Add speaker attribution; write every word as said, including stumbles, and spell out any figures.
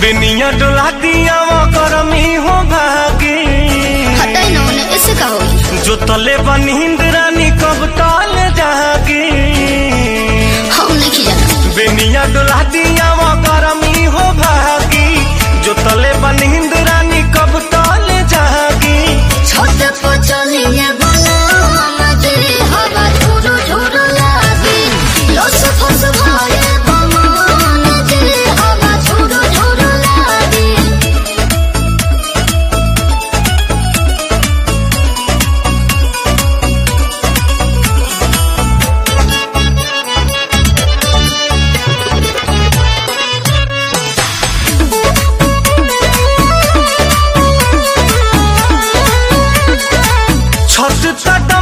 Speaker 1: बेनिया डोला दिया वो करमी हो भागी
Speaker 2: हटाई ना उन्हें ऐसे कहो
Speaker 1: जो तले बनिंद रानी कब ताल जागी
Speaker 2: हम नहीं जाना
Speaker 1: बेनिया डोला दिया वो करमी हो भागी जो तले बनिंद रानी कब ताल जागी
Speaker 2: छोटे को चलिए बोलो मजे हवा झूरू झूरू लागी लोस फस भाए बमान जे हवा झूरू झूरू लागी
Speaker 1: छत